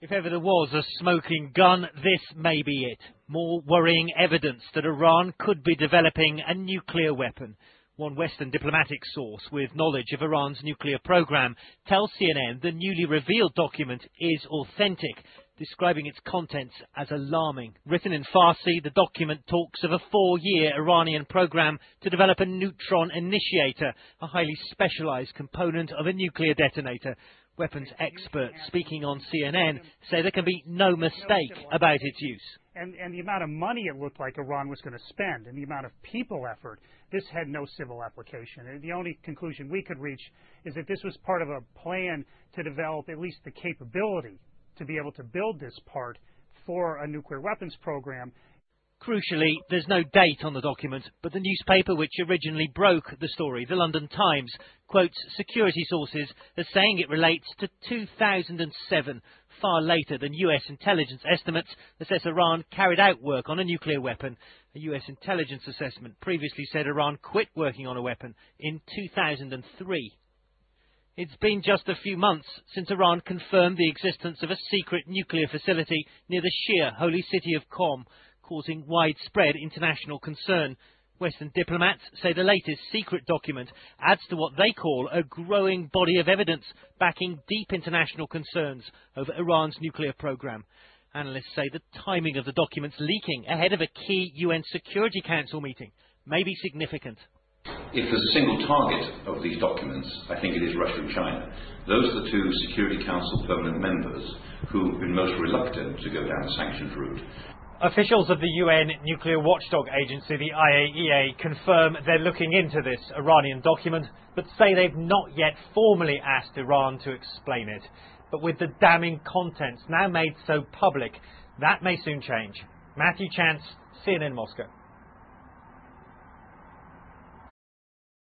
If ever there was a smoking gun, this may be it. More worrying evidence that Iran could be developing a nuclear weapon. One Western diplomatic source with knowledge of Iran's nuclear program tells CNN the newly revealed document is authentic, describing its contents as alarming. Written in Farsi, the document talks of a 4-year Iranian program to develop a neutron initiator, a highly specialized component of a nuclear detonator. Weapons experts speaking on CNN say there can be no mistake about its use. And the amount of money it looked like Iran was going to spend and the amount of people effort, this had no civil application. And the only conclusion we could reach is that this was part of a plan to develop at least the capability to be able to build this part for a nuclear weapons program. Crucially, there's no date on the document, but the newspaper which originally broke the story, the London Times, quotes security sources as saying it relates to 2007, far later than US intelligence estimates assess Iran carried out work on a nuclear weapon. A US intelligence assessment previously said Iran quit working on a weapon in 2003. It's been just a few months since Iran confirmed the existence of a secret nuclear facility near the Shia holy city of Qom, causing widespread international concern. Western diplomats say the latest secret document adds to what they call a growing body of evidence backing deep international concerns over Iran's nuclear program. Analysts say the timing of the documents leaking ahead of a key UN Security Council meeting may be significant. If there's a single target of these documents, I think it is Russia and China. Those are the two Security Council permanent members who have been most reluctant to go down the sanctions route. Officials of the UN nuclear watchdog agency, the IAEA, confirm they're looking into this Iranian document, but say they've not yet formally asked Iran to explain it. But with the damning contents now made so public, that may soon change. Matthew Chance, CNN Moscow.